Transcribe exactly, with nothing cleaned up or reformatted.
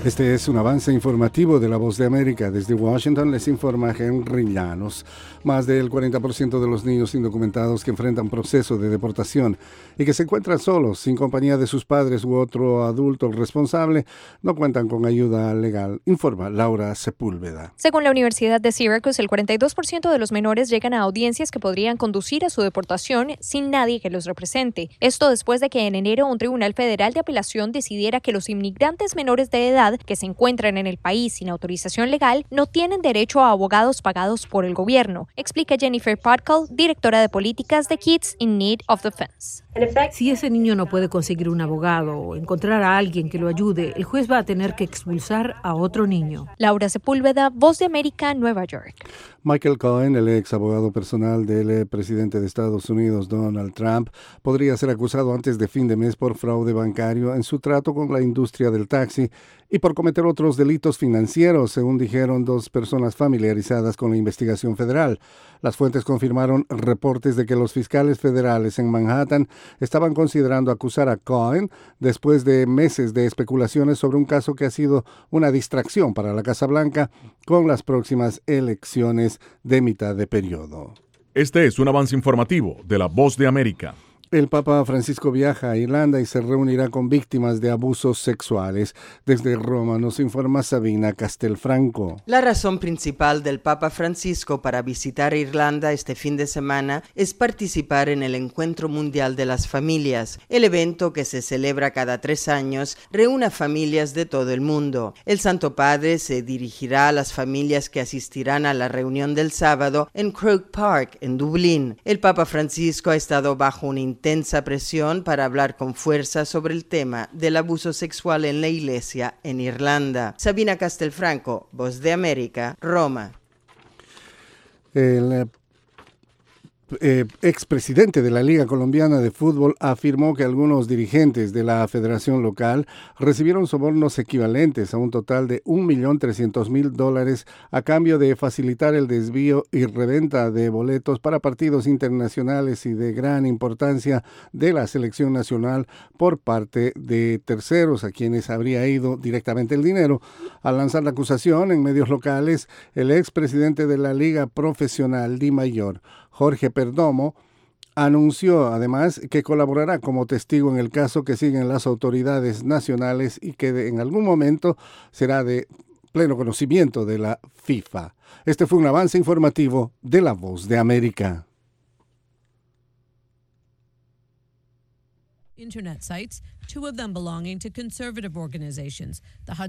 Este es un avance informativo de La Voz de América. Desde Washington les informa Henry Llanos. Más del cuarenta por ciento de los niños indocumentados que enfrentan proceso de deportación y que se encuentran solos, sin compañía de sus padres u otro adulto responsable, no cuentan con ayuda legal, informa Laura Sepúlveda. Según la Universidad de Syracuse, el cuarenta y dos por ciento de los menores llegan a audiencias que podrían conducir a su deportación sin nadie que los represente. Esto después de que en enero un tribunal federal de apelación decidiera que los inmigrantes menores de edad que se encuentran en el país sin autorización legal no tienen derecho a abogados pagados por el gobierno, explica Jennifer Podkal, directora de políticas de Kids in Need of Defense. Si ese niño no puede conseguir un abogado o encontrar a alguien que lo ayude, el juez va a tener que expulsar a otro niño. Laura Sepúlveda, Voz de América, Nueva York. Michael Cohen, el ex abogado personal del presidente de Estados Unidos, Donald Trump, podría ser acusado antes de fin de mes por fraude bancario en su trato con la industria del taxi y por cometer otros delitos financieros, según dijeron dos personas familiarizadas con la investigación federal. Las fuentes confirmaron reportes de que los fiscales federales en Manhattan estaban considerando acusar a Cohen después de meses de especulaciones sobre un caso que ha sido una distracción para la Casa Blanca con las próximas elecciones de mitad de periodo. Este es un avance informativo de La Voz de América. El Papa Francisco viaja a Irlanda y se reunirá con víctimas de abusos sexuales. Desde Roma nos informa Sabina Castelfranco. La razón principal del Papa Francisco para visitar Irlanda este fin de semana es participar en el Encuentro Mundial de las Familias. El evento, que se celebra cada tres años, reúne a familias de todo el mundo. El Santo Padre se dirigirá a las familias que asistirán a la reunión del sábado en Croke Park, en Dublín. El Papa Francisco ha estado bajo un intensa presión para hablar con fuerza sobre el tema del abuso sexual en la Iglesia en Irlanda. Sabina Castelfranco, Voz de América, Roma. El Eh, expresidente de la Liga Colombiana de Fútbol afirmó que algunos dirigentes de la federación local recibieron sobornos equivalentes a un total de un millón trescientos mil dólares a cambio de facilitar el desvío y reventa de boletos para partidos internacionales y de gran importancia de la selección nacional por parte de terceros a quienes habría ido directamente el dinero. Al lanzar la acusación en medios locales, el expresidente de la Liga Profesional Di Mayor, Jorge Perdomo, anunció además que colaborará como testigo en el caso que siguen las autoridades nacionales y que de, en algún momento será de pleno conocimiento de la FIFA. Este fue un avance informativo de La Voz de América. Internet sites, two of them belonging to conservative organizations. The